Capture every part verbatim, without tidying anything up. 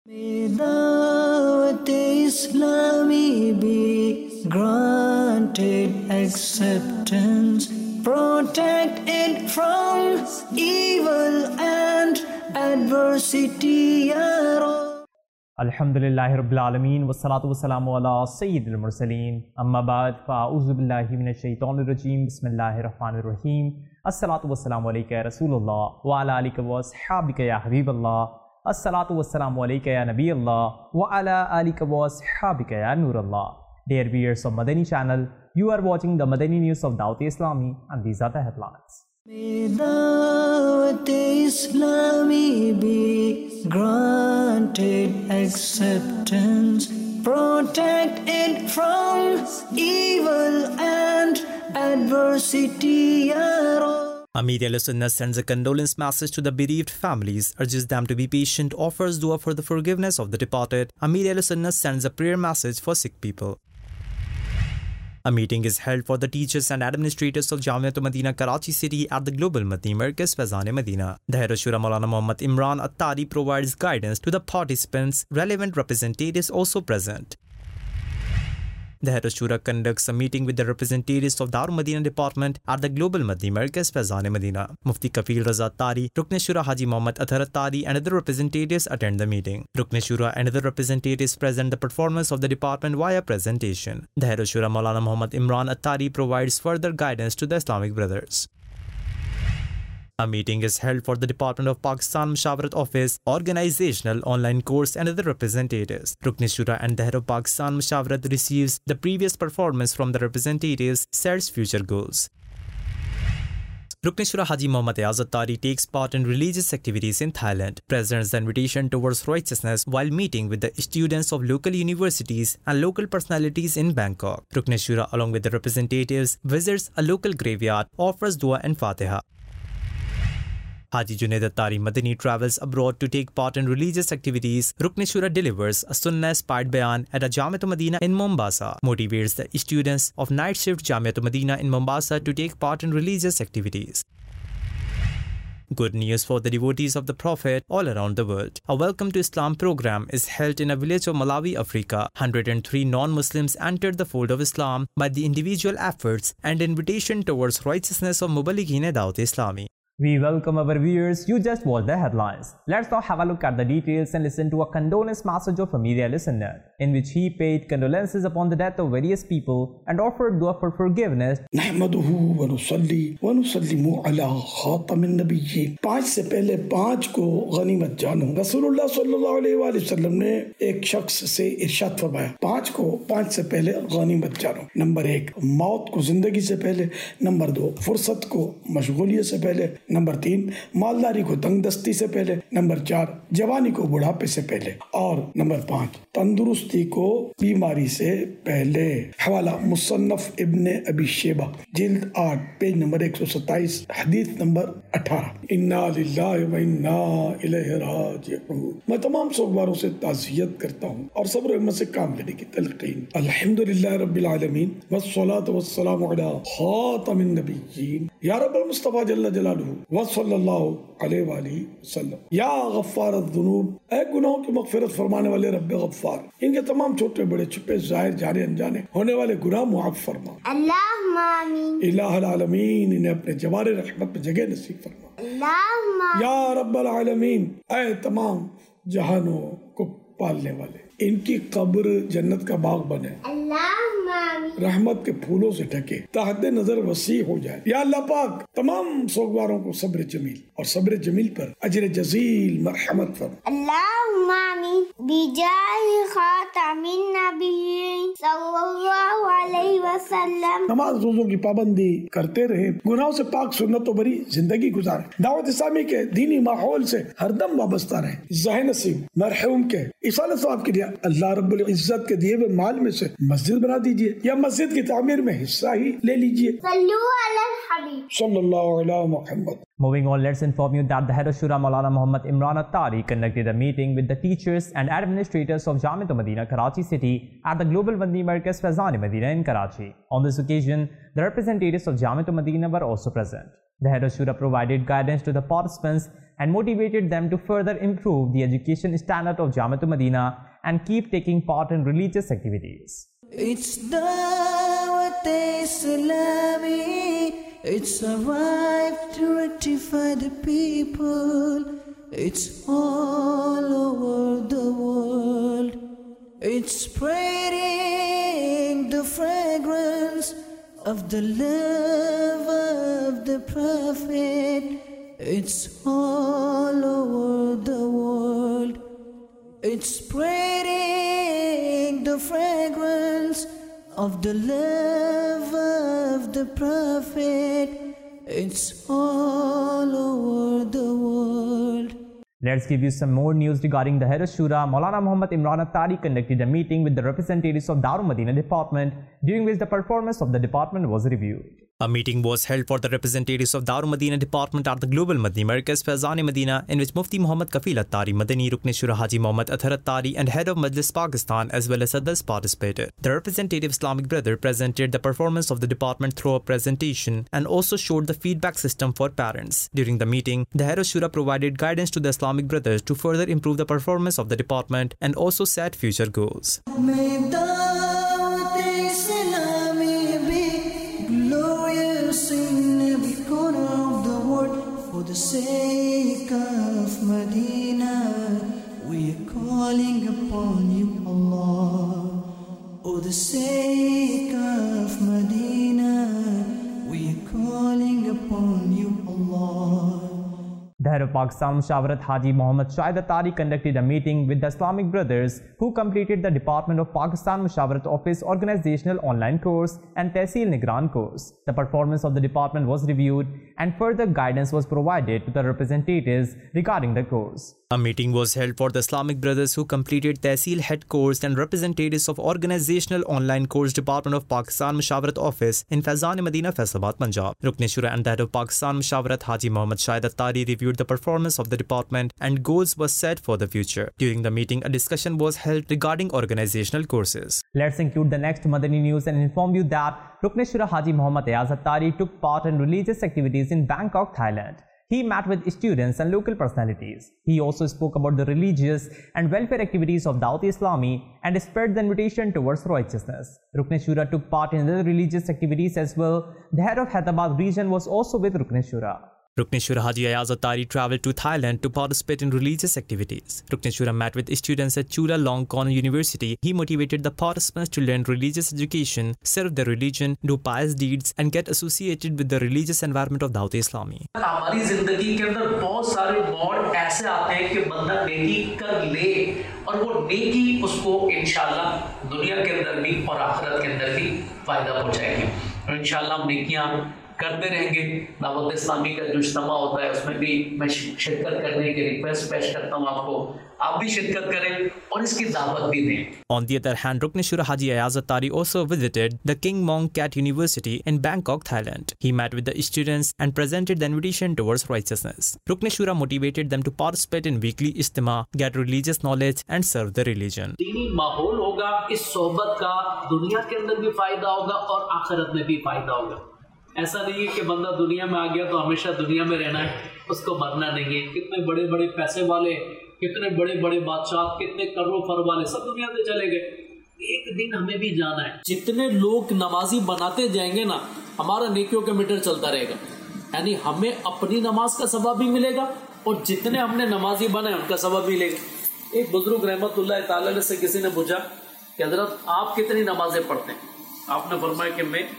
May Dawat Islami be granted acceptance, protect it from evil and adversity, Ya Rabb. الحمدللہ رب العالمین والصلاة والسلام علی سید المرسلین اما بعد فاعوذ باللہ من الشیطان الرجیم بسم اللہ الرحمن الرحیم الصلاة والسلام علیکہ یا رسول اللہ وعلی آلہ واصحابہ یا حبیب اللہ الصلاة والسلام علیکہ یا نبی اللہ وعلی آلہ واصحابہ یا نور اللہ. Dear viewers of Madani channel, you are watching the Madani news of Dawat Islami and these are the headlines. May Dawat Islami be granted acceptance, protect it from evil and adversity, Ya Rabb. Amir Ahl-Sunnah sends a condolence message to the bereaved families, urges them to be patient, offers dua for the forgiveness of the departed. Amir Ahl-Sunnah sends a prayer message for sick people. A meeting is held for the teachers and administrators of Jamiatul Madinah Karachi City at the Global Madani Markaz Faizan Madinah. The Head of Shura Maulana Muhammad Imran Attari provides guidance to the participants. Relevant representatives also present. The Head of Shura conducts a meeting with the representatives of Darul Madinah Department at the Global Madani Markaz Faizan Madinah. Mufti Kafil Raza Attari, Rukn Shura Haji Muhammad Athar Attari and other representatives attend the meeting. Rukn Shura and other representatives present the performance of the department via presentation. The Head of Shura Maulana Muhammad Imran Attari provides further guidance to the Islamic brothers. A meeting is held for the Department of Pakistan Mushawarat Office, organizational online course and other representatives. Rukn Shura and the Head of Pakistan Mushawarat receives the previous performance from the representatives, sets future goals. Rukn Shura Haji Muhammad Ayaz Attari takes part in religious activities in Thailand, presents the invitation towards righteousness while meeting with the students of local universities and local personalities in Bangkok. Rukn Shura, along with the representatives, visits a local graveyard, offers dua and Fatiha. Haji Junaid Attari Madani travels abroad to take part in religious activities. Rukn Shura delivers a Sunnah-inspired bayan at a Jamiatul Madinah in Mombasa, motivates the students of night shift Jamiatul Madinah in Mombasa to take part in religious activities. Good news for the devotees of the Prophet all around the world. A Welcome to Islam program is held in a village of Malawi, Africa. one hundred three non-Muslims entered the fold of Islam by the individual efforts and invitation towards righteousness of Mubalighin Dawat Islami. We welcome our viewers. You just watched the headlines. Let's now have a look at the details and listen to a condolence message of Amir Ahl-Sunnah, in which he paid condolences upon the death of various people and offered dua for forgiveness. نحمده ونصلي ونسلم على خاتم النبيين. پانچ سے پہلے پانچ کو غنیمت جانو. رسول اللہ صلی اللہ علیہ وآلہ وسلم نے ایک شخص سے ارشاد فرمایا پانچ کو پانچ سے پہلے غنیمت جانو. نمبر ایک موت کو زندگی سے پہلے. نمبر دو فرصت کو مشغولیت سے پہلے. نمبر تین مالداری کو تنگ دستی سے پہلے. نمبر چار جوانی کو بڑھاپے سے پہلے. اور نمبر پانچ تندرستی کو بیماری سے پہلے. حوالہ مصنف ابن ابی شیبہ جلد آٹھ پیج نمبر ایک سو ستائیس حدیث نمبر اٹھارہ. انا للہ و انا الیہ راجعون. میں تمام سوگواروں سے تعزیت کرتا ہوں اور صبر و ہمت سے کام لینے کی تلقین. الحمدللہ رب العالمین والصلاة والسلام علی خاتم النبیین. یا رب المصطفیٰ جل جلالہ وصلی اللہ علیہ وآلہ وسلم. یا غفار الذنوب، اے گناہوں کی مغفرت فرمانے والے رب غفار، ان کے تمام چھوٹے بڑے چھپے ظاہر جانے انجانے ہونے والے گناہ معاف فرما. اللہم آمین. الہ العالمین انہیں اپنے جوار رحمت میں جگہ نصیب فرما. اللہم آمین. یا رب العالمین، اے تمام جہانوں کو پالنے والے، ان کی قبر جنت کا باغ بنے. اللہم آمین. رحمت کے پھولوں سے ڈھکے، تحت نظر وسیع ہو جائے. یا اللہ پاک تمام سوگواروں کو صبر جمیل اور صبر جمیل پر اجر جزیل مرحمت فرما. اللہم آمین. بجاہ خاتم النبیین صلی اللہ علیہ وسلم. نماز روزوں کی پابندی کرتے رہے، گناہوں سے پاک سنت و بری زندگی گزارے، دعوت اسلامی کے دینی ماحول سے ہر دم وابستہ رہے. ذہن نصیب مرحوم کے ایصال ثواب کے لیے اللہ رب العزت کے دیے ہوئے مال میں سے مسجد بنا دیجیے یا مسجد کی تعمیر میں حصہ ہی لے لیجیے. صلو علی الحبیب صلی اللہ علیہ محمد. Moving on, let's inform you that the Head of Shura Maulana Muhammad Imran Attari conducted a meeting with the teachers and administrators of Jamiatul Madinah Karachi City at the Global Madani Markaz Faizan Madinah in Karachi. On this occasion, the representatives of Jamiatul Madinah were also present. The Head of Shura provided guidance to the participants and motivated them to further improve the education standard of Jamiatul Medina and keep taking part in religious activities. It's Dawat Islami, it's arrived to rectify the people, it's all over the world, it's spreading the fragrance of the love of the Prophet, it's all over the world, it's spreading the fragrance of the love of the Prophet, it's all over the world. Let's give you some more news regarding the Head of Shura. Maulana Muhammad Imran Attari conducted a meeting with the representatives of Darul Madina department, during which the performance of the department was reviewed. A meeting was held for the representatives of Darul Madina department at the Global Madani Markaz Faizan Medina, in which Mufti Muhammad Kafil Attari, Madani Rukn Shura Haji Muhammad Athar Attari and Head of Majlis Pakistan as well as others participated. The representative Islamic brother presented the performance of the department through a presentation and also showed the feedback system for parents. During the meeting, the Head of Shura provided guidance to the Islamic brothers to further improve the performance of the department and also set future goals. For the sake of Medina, we are calling upon you, Allah. For the sake of Medina, we are calling upon you, Allah. The Head of Pakistan Mushawarat Haji Muhammad Shahid Attari conducted a meeting with the Islamic brothers who completed the Department of Pakistan Mushawarat Office Organizational Online course and Tehsil Nigran course. The performance of the department was reviewed and further guidance was provided to the representatives regarding the course. A meeting was held for the Islamic brothers who completed Tehsil Head course and representatives of Organizational Online Course Department of Pakistan Mushawarat Office in Faizan Medina, Faisalabad, Punjab. Rukn Shura and the Head of Pakistan Mushawarat Haji Muhammad Shahid Attari reviewed the performance of the department and goals were set for the future. During the meeting, a discussion was held regarding organizational courses. Let's include the next Madani news and inform you that Rukn Shura Haji Muhammad Ayaz Attari took part in religious activities in Bangkok, Thailand. He met with students and local personalities. He also spoke about the religious and welfare activities of Dawat Islami and spread the invitation towards righteousness. Rukn Shura took part in other religious activities as well. The head of Hyderabad region was also with Rukn Shura. Rukn Shura Haji Ayaz Attari travelled to Thailand to participate in religious activities. Rukn Shura met with students at Chula Long Kon University. He motivated the participants to learn religious education, serve their religion, do pious deeds and get associated with the religious environment of Dawat Islami. हमारी जिंदगी के अंदर बहुत सारे मोड़ ऐसे आते हैं कि बंदा नेकी कर ले और वो नेकी उसको इंशाल्लाह दुनिया के अंदर भी और आखिरत के अंदर भी फायदा पहुंचाएगी और इंशाल्लाह हम नेकियां करते रहेंगे। दावत इस्लामी का जो इज्तिमा होता है उसमें भी मैं शिरकत करने की रिक्वेस्ट पेश करता हूँ आपको, आप भी शिरकत करें और इसकी दावत भी दें। On the other hand, Rukn Shura Haji Ayaz Attari also visited the King Mong Cat University in Bangkok, Thailand. He met with the students and presented the invitation towards righteousness. Rukn Shura motivated them to participate in weekly istima, get religious knowledge and serve the religion. दीनी माहौल होगा, इस सोहबत का दुनिया के अंदर भी फायदा होगा और आखिरत में भी फायदा होगा। ऐसा नहीं है कि बंदा दुनिया में आ गया तो हमेशा दुनिया में रहना है, उसको मरना नहीं है। कितने बड़े बड़े पैसे वाले, कितने बड़े बड़े बादशाह, कितने करोड़ फर वाले सब दुनिया से चले गए। एक दिन हमें भी जाना है। जितने लोग नमाजी बनाते जाएंगे ना, हमारा नेकियों का मीटर चलता रहेगा। यानी हमें अपनी नमाज का सवाब भी मिलेगा और जितने हमने नमाजी बनाए उनका सवाब भी मिलेगा। एक बुजुर्ग रहमतुल्लाह तआला से किसी ने पूछा कि हजरत आप कितनी नमाजें पढ़ते हैं? आपने फरमाया कि मैं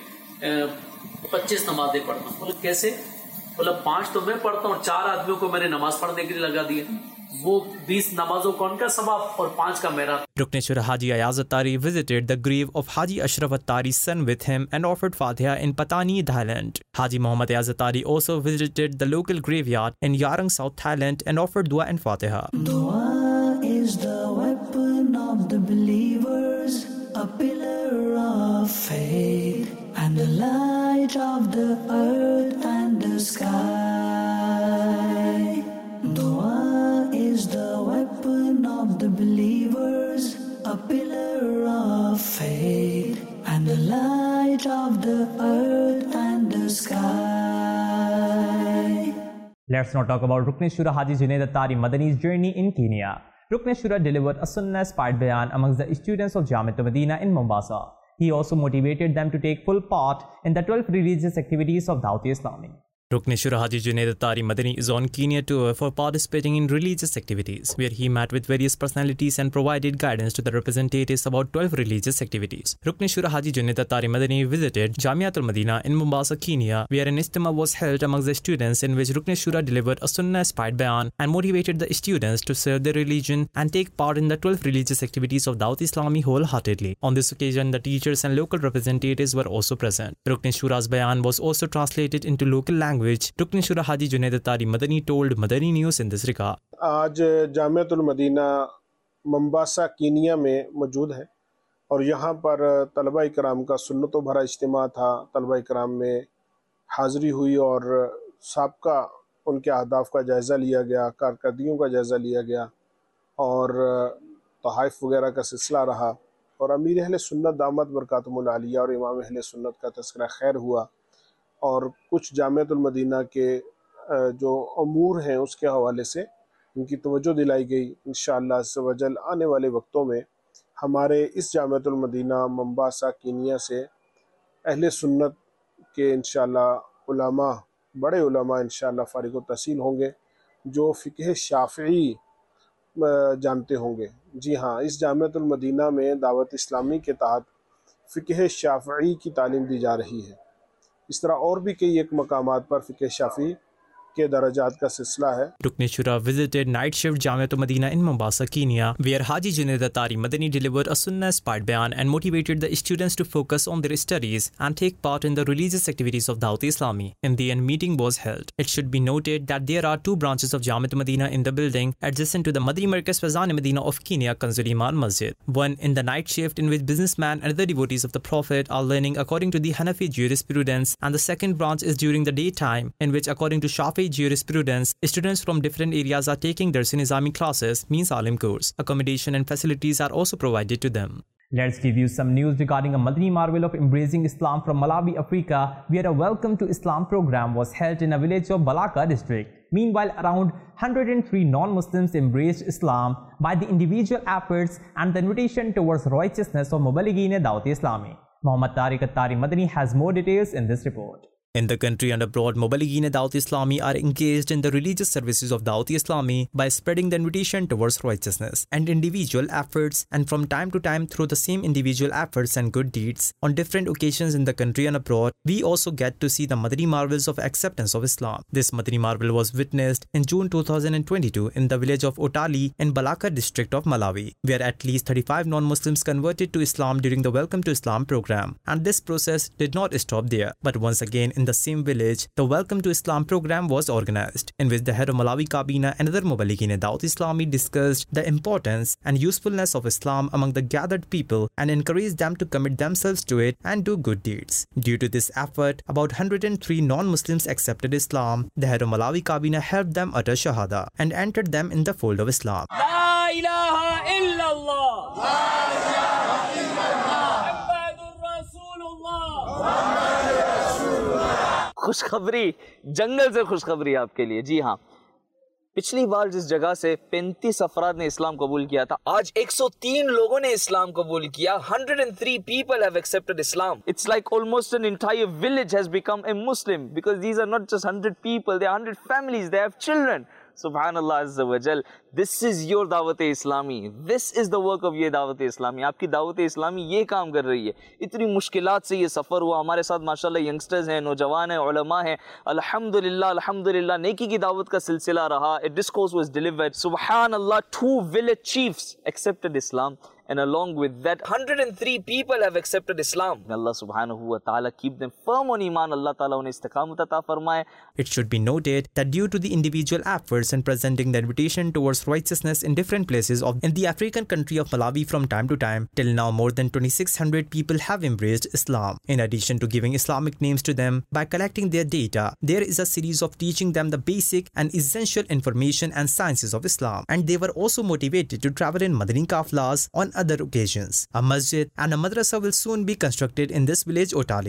पच्चीस नमाजें पढ़ता हूँ। बोले कैसे? बोला पांच तो मैं पढ़ता हूँ, चार आदमियों को मैंने नमाज पढ़ने के लिए लगा दिया, वो बीस नमाजों का उनका सवाब और पांच का मेरा। Rukn Shura Haji Ayaz Attari visited the grave of Haji Ashraf Attari's son with him and offered Fatiha in Patani, Thailand. Haji Muhammad Ayaz Attari also visited the local graveyard in Yarang, South Thailand and offered dua and Fatiha. Dua is the weapon of the believers, a pillar of faith and the light of the earth and the sky. Dua is the weapon of the believers, a pillar of faith and the light of the earth and the sky. Let's now talk about Rukn Shura Haji Junaid Attari Madani's journey in Kenya. Rukn Shura delivered a Sunnah-inspired bayan amongst the students of Jamiat Medina in Mombasa. He also motivated them to take full part in the twelve religious activities of Dawat-e-Islami. Rukn Shura Haji Junaid Attari Madani is on Kenya tour for participating in religious activities, where he met with various personalities and provided guidance to the representatives about twelve religious activities. Rukn Shura Haji Junaid Attari Madani visited Jamiat al-Madina in Mombasa, Kenya, where an ijtima was held amongst the students in which Rukn Shura delivered a Sunnah-inspired bayan and motivated the students to serve their religion and take part in the twelve religious activities of Dawat-e-Islami wholeheartedly. On this occasion, the teachers and local representatives were also present. Rukn Shura's bayan was also translated into local language, which Rukn Shura Haji Junaid Attari Madani told Madani News in this regard. आज Jamiatul Medina Mombasa Kenya में मौजूद है और यहाँ पर तलबा इकराम का सुन्नतों भरा इज्तिमा था। तलबा इकराम में हाज़िरी हुई और साबका उनके अहदाफ का जायज़ा लिया गया, कारकर्दगियों का जायज़ा लिया गया और तोहाइफ वगैरह का सिलसिला रहा और अमीर अहले सुन्नत दामत बरकातुहुल आलिया और इमाम अहले सुन्नत का तज़किरा खैर हुआ और कुछ जामियातुल मदीना के जो अमूर हैं उसके हवाले से उनकी तवज्जो दिलाई गई। इंशाअल्लाह अज़्ज़ व जल आने वाले वक्तों में हमारे इस जामियातुल मदीना मोम्बासा कीनिया से अहले सुन्नत के इंशाअल्लाह उलमा, बड़े उलमा इंशाअल्लाह फारिग व तहसील होंगे जो फ़िक़्ह शाफ़िई जानते होंगे। जी हाँ, इस जामियातुल मदीना में दावत इस्लामी के तहत फ़िक़्ह शाफ़िई की तालीम दी जा रही है। इस तरह और भी कई एक मकामात पर फ़िक़्ह शाफ़ी के दर्जात का सिलसिला है। Rukn Shura visited night shift Jamiat Medina in Mombasa, Kenya, where Haji Junaid Attari Madani delivered a Sunnah-inspired bayan and motivated the students to focus on their studies and take part in the religious activities of Dawat-e-Islami. In the end, meeting was held. It should be noted that there are two branches of Jamiat Medina in the building adjacent to the Madani Markaz Fazan Medina of Kenya, Kanzul Iman Masjid. One in the night shift in which businessmen and the devotees of the Prophet are learning according to the Hanafi jurisprudence, and the second branch is during the daytime in which, according to Shafi jurisprudence, students from different areas are taking their Nizami classes, means Alim course. Accommodation and facilities are also provided to them. Let's give you some news regarding a Madani marvel of embracing Islam from Malawi, Africa, where a Welcome to Islam program was held in a village of Balaka district. Meanwhile, around one hundred three non-Muslims embraced Islam by the individual efforts and the invitation towards righteousness of Mubalighin Dawat-e-Islami. Muhammad Tariq Attari Madani has more details in this report. In the country and abroad, Mubalighin Dawat-e-Islami are engaged in the religious services of Dawat-e-Islami by spreading the invitation towards righteousness and individual efforts, and from time to time through the same individual efforts and good deeds on different occasions in the country and abroad, we also get to see the Madani marvels of acceptance of Islam. This Madani marvel was witnessed in June two thousand twenty-two in the village of Otali in Balaka district of Malawi, where at least thirty-five non-Muslims converted to Islam during the Welcome to Islam program. And this process did not stop there, but once again in the same village, the Welcome to Islam program was organized, in which the head of Malawi Kabina and other Mubalighin Dawat-e-Islami discussed the importance and usefulness of Islam among the gathered people and encouraged them to commit themselves to it and do good deeds. Due to this effort, about one hundred three non-Muslims accepted Islam. The head of Malawi Kabina helped them utter Shahada and entered them in the fold of Islam. La ilaha illallah. La ilaha illallah. Muhammadur Rasulullah. खुशखबरी, जंगल से खुशखबरी आपके लिए। जी हाँ, पिछली बार जिस जगह से पैंतीस अफराद ने इस्लाम कबूल किया था, आज एक सौ तीन लोगों ने इस्लाम कबूल किया. one hundred three people have accepted Islam. It's like almost an entire village has become a Muslim, because these are not just one hundred people, they are one hundred families, they have children. Subhanallah Azza wa Jal. This is your Dawat-e-Islami. This is the work of ये Dawat-e-Islami. आपकी Dawat-e-Islami ये काम कर रही है. इतनी मुश्किलात से ये सफ़र हुआ. हमारे साथ माशाल्लाह यंगस्टर्स हैं, नौजवान हैं, उलमा हैं. अल्हम्दुलिल्लाह, अल्हम्दुलिल्लाह, नेकी की दावत का सिलसिला रहा. A discourse was delivered. Subhanallah, two village chiefs accepted Islam. And along with that, one hundred three people have accepted Islam. May Allah subhanahu wa ta'ala keep them firm on Iman. Allah ta'ala unhe istiqamat ata farmaye. It should be noted that due to the individual efforts in presenting the invitation towards righteousness in different places of in the African country of Malawi from time to time, till now more than twenty-six hundred people have embraced Islam. In addition to giving Islamic names to them by collecting their data, there is a series of teaching them the basic and essential information and sciences of Islam. And they were also motivated to travel in Madani Kaflas on other occasions. A masjid and a madrasa will soon be constructed in this village Otali.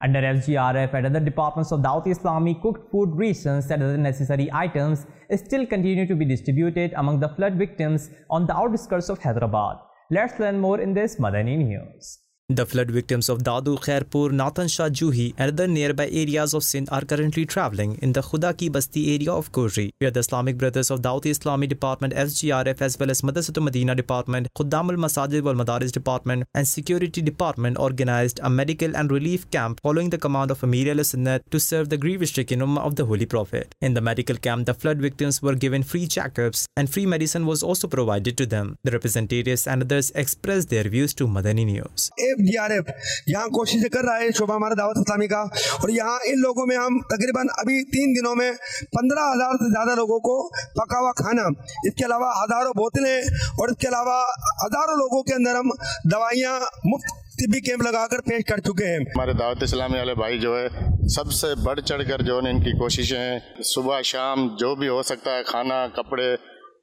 Under F G R F and other departments of Dawat Islami, cooked food rations and other necessary items still continue to be distributed among the flood victims on the outskirts of Hyderabad. Let's learn more in this Madani News. The flood victims of Dadu, Khairpur, Nathan Shah, Juhi and other nearby areas of Sindh are currently travelling in the Khuda Ki Basti area of Kurri, where the Islamic Brothers of Dawat Islami Department F G R F as well as Madrasatul Madina Department, Khuddam al-Masajid wal Madaris Department and Security Department organized a medical and relief camp following the command of Amir al-Sunnat to serve the grief-stricken Ummah of the Holy Prophet. In the medical camp, the flood victims were given free checkups and free medicine was also provided to them. The representatives and others expressed their views to Madani News. D R F यहाँ कोशिश कर रहा है शोभा हमारा दावत इस्लामी का, और यहाँ इन लोगों में हम तकरीबन अभी तीन दिनों में पंद्रह हजार से ज़्यादा लोगों को पका हुआ खाना, इसके अलावा हज़ारों बोतलें और इसके अलावा हज़ारों लोगों के अंदर हम दवाइयाँ मुफ्त तिब्बी कैंप लगाकर पेश कर चुके हैं। हमारे दावत इस्लामी वाले भाई जो है सबसे बढ़ चढ़ कर जो है इनकी कोशिशें हैं, सुबह शाम जो भी हो सकता है खाना कपड़े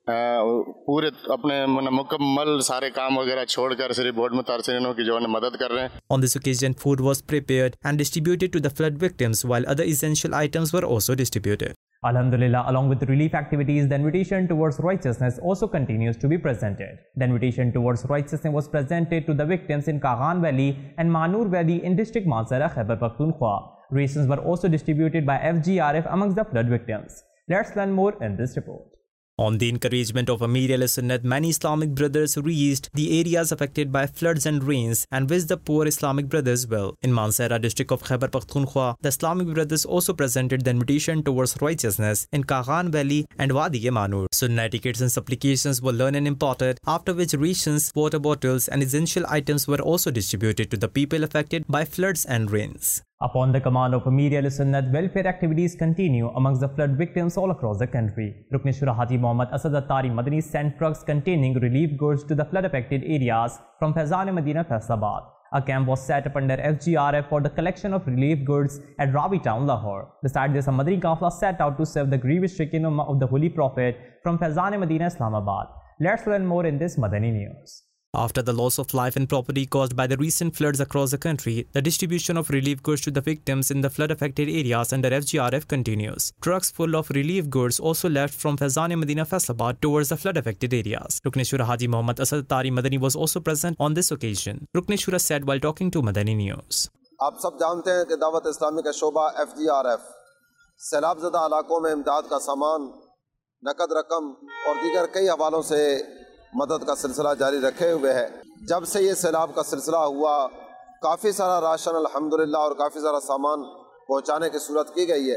पूरे अपने मुकम्मल सारे काम वगैरह छोड़कर सिर्फ बोर्ड मुतासिरीनों की जो है मदद कर रहे हैं। On this occasion, food was prepared and distributed to the flood victims, while other essential items were also distributed. Alhamdulillah, along with relief activities, the invitation towards righteousness also continues to be presented. The invitation towards righteousness was presented to the victims in Kaghan Valley and Manur Valley in district Mansehra, Khyber Pakhtunkhwa. Rations were also distributed by F G R F amongst the flood victims. Let's learn more in this report. On the encouragement of Amir al-Sunnat, many Islamic brothers reached the areas affected by floods and rains and wished the poor Islamic brothers well. In Mansehra district of Khyber Pakhtunkhwa, the Islamic brothers also presented the invitation towards righteousness in Kaghan Valley and Wadi Manur. Sunnah etiquettes and supplications were learned and imparted, after which rations, water bottles and essential items were also distributed to the people affected by floods and rains. Upon the command of Amir al-Sunnat, welfare activities continue amongst the flood victims all across the country. Rukn Shura Haji Muhammad Asad Attari Madani sent trucks containing relief goods to the flood-affected areas from Faizan-e-Madina, Faisalabad. A camp was set up under F G R F for the collection of relief goods at Ravi Town, Lahore. Besides this, a Madani Qafla set out to serve the grief-stricken Ummah of the Holy Prophet from Faizan-e-Madina, Islamabad. Let's learn more in this Madani News. After the loss of life and property caused by the recent floods across the country, the distribution of relief goods to the victims in the flood-affected areas under F G R F continues. Trucks full of relief goods also left from Faizan-e-Madina, Faisalabad towards the flood-affected areas. Rukn Shura Haji Muhammad Asad Attari Madani was also present on this occasion. Rukn Shura said while talking to Madani News. आप सब जानते हैं कि दावत इस्लामी का शोबा F G R F सैलाब ज़दा इलाकों में इमदाद का सामान, नकद रकम और दीगर कई हवालों से मदद का सिलसिला जारी रखे हुए है। जब से ये सैलाब का सिलसिला हुआ, काफ़ी सारा राशन अल्हम्दुलिल्लाह और काफ़ी सारा सामान पहुंचाने की सूरत की गई है।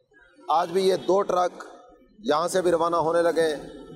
आज भी ये दो ट्रक यहाँ से भी रवाना होने लगे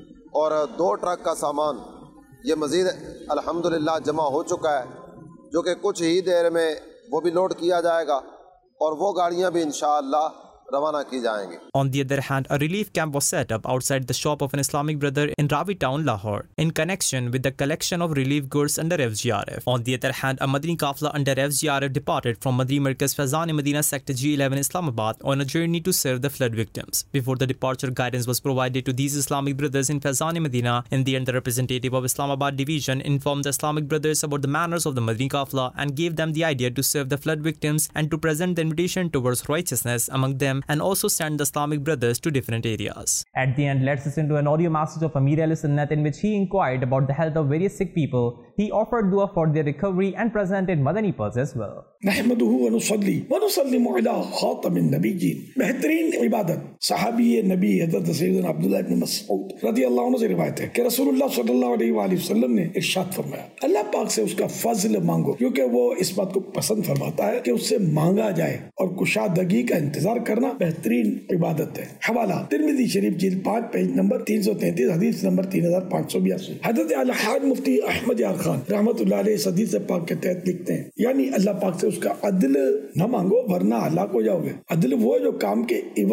और दो ट्रक का सामान ये मज़ीद अल्हम्दुलिल्लाह जमा हो चुका है, जो कि कुछ ही देर में वो भी लोड किया जाएगा और वो गाड़ियाँ भी इंशाअल्लाह रवाना की जाएंगी। On the other hand, a relief camp was set up outside the shop of an Islamic brother in Ravi Town, Lahore, in connection with the collection of relief goods under F G R F. On the other hand, a Madani Qafla under F G R F departed from Madani Markaz Faizan-e-Madina Sector G eleven Islamabad on a journey to serve the flood victims. Before the departure, guidance was provided to these Islamic brothers in Faizan-e-Madina. In the end, the representative of Islamabad division informed the Islamic brothers about the manners of the Madani Qafla and gave them the idea to serve the flood victims and to present the invitation towards righteousness among them, and also send the Islamic brothers to different areas. At the end, let's listen to an audio message of Amir al-Sunnat in which he inquired about the health of various sick people. He offered dua for their recovery and presented Madani pearls as well. नहमदुहु व नुसल्ली व नुसल्लिमु अला खातमिन नबिय्यीन। बेहतरीन इबादत सहाबी नबी हज़रत सैयदना अब्दुल्लाह इब्न मसऊद रज़ियल्लाहु अन्हु से रिवायत है कि रसूलुल्लाह सल्लल्लाहु अलैहि वसल्लम ने इरशाद फरमाया, अल्लाह पाक से उसका फजल मांगो, क्योंकि वो इस बात को पसंद फरमाता है कि उससे मांगा जाए, और कुशादगी का इंतजार करना बेहतरीन इबादत है। हवाला तिरमिज़ी शरीफ जिल्द पाँच पेज नंबर तीन सौ तैंतीस हदीस नंबर तीन हजार पाँच सौ बयासी। हज़रत आला हाज मुफ्ती अहमद यार खान रहमतुल्लाह अलैह इस हदीस पाक के तहत लिखते हैं, यानी अल्लाह पाक से उसका अदल न मांगो वरना हलाक हो जाओगे। अदल वो जो काम के इवज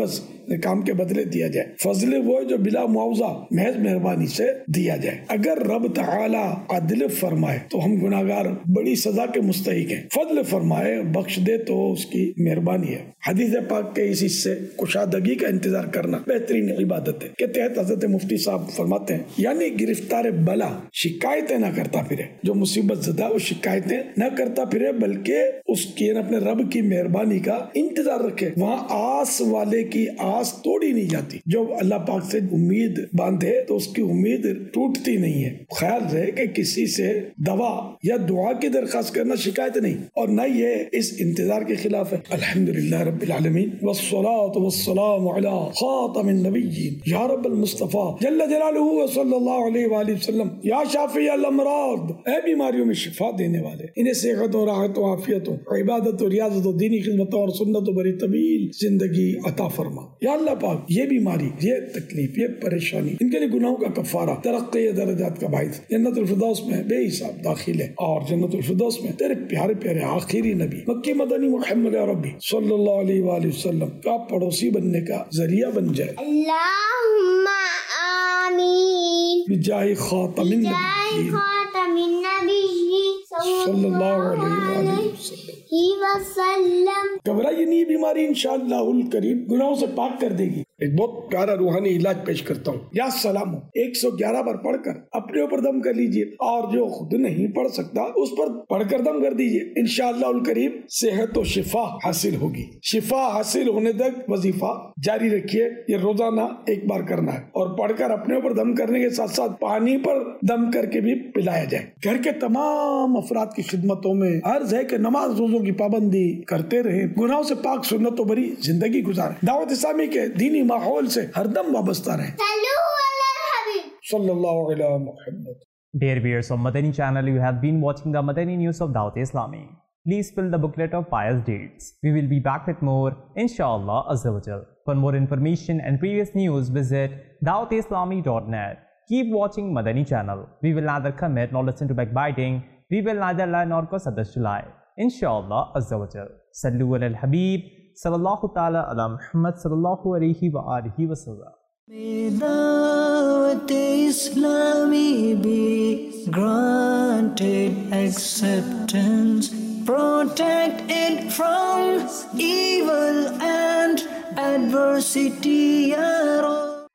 کام کے بدلے دیا جائے. فضل وہ ہے جو بلا معاوضہ محض مہربانی سے دیا جائے. اگر رب تعالی عدل فرمائے تو ہم گناہگار بڑی سزا کے مستحق ہیں. فضل فرمائے بخش دے تو اس کی مہربانی ہے. حدیث پاک کے اس حصے کشادگی کا انتظار کرنا بہترین عبادت ہے کے تحت حضرت مفتی صاحب فرماتے ہیں یعنی گرفتار بلا شکایتیں نہ کرتا پھرے. جو مصیبت زدہ وہ شکایتیں نہ کرتا پھرے بلکہ اس کی اپنے رب کی مہربانی کا انتظار رکھے. وہاں آس والے کی آس توڑی نہیں جاتی. جو اللہ پاک سے امید باندھے تو اس کی امید ٹوٹتی نہیں ہے. خیال رہے کہ کسی سے دوا یا دعا کی درخواست کرنا شکایت نہیں اور نہ یہ اس انتظار کے خلاف ہے. الحمدللہ رب العالمین والصلاة والسلام علی خاتم النبیین یا رب المصطفیٰ جل جلالہ صلی اللہ علیہ وآلہ وسلم یا شافی الامراض اے بیماریوں میں شفا دینے والے انہیں صحت و راحت و عافیت و عبادت و ریاضت و دینی خدمت اور سنت و بری طویل زندگی عطا فرما. یا اللہ پاک یہ بیماری یہ تکلیف یہ پریشانی ان کے لیے گناہوں کا کفارہ ترقی درجات کا باعث جنت الفردوس میں بے حساب داخل ہے اور جنت الفردوس میں تیرے پیارے پیارے آخری نبی مکی مدنی محمد عربی صلی اللہ علیہ وآلہ وسلم کا پڑوسی بننے کا ذریعہ بن جائے. اللہم آمین بجاہ خاتم النبیین صلی اللہ علیہ وسلم. گھبرائیے نہیں بیماری انشاءاللہ الکریم گناہوں سے پاک کر دے گی. ایک بہت پیارا روحانی علاج پیش کرتا ہوں. یا سلام ایک سو گیارہ بار پڑھ کر اپنے اوپر دم کر لیجئے اور جو خود نہیں پڑھ سکتا اس پر پڑھ کر دم کر دیجئے. انشاءاللہ الکریم صحت و شفا حاصل ہوگی. شفا حاصل ہونے تک وظیفہ جاری رکھیے. یہ روزانہ ایک بار کرنا ہے اور پڑھ کر اپنے اوپر دم کرنے کے ساتھ ساتھ پانی پر دم کر کے بھی پلایا جائے. گھر کے تمام افراد کی خدمتوں میں عرض ہے کہ نماز روزوں کی پابندی کرتے رہیں. گناہوں سے پاک سنت و بری زندگی گزاریں. دعوت اسلامی کے دینی ماحول سے ہر دم وابستہ رہیں. صلی اللہ علیہ محمد. Dear viewers of Madani channel, you have been watching the Madani news of Dawat Islami. Please fill the booklet of pious deeds. We will be back with more, inshallah azza wa jal. For more information and previous news, visit dawat islami dot net. Keep watching Madani channel. We will neither commit nor listen to backbiting. We will neither lie nor cause others to lie. Inshallah azza wa jal. Sallu ala al-Habib. Sallallahu ta'ala ala Muhammad sallallahu alayhi wa alihi wa sallam. May Dawat Islami be granted acceptance, protect it from evil and adversity, Ya Rabbi.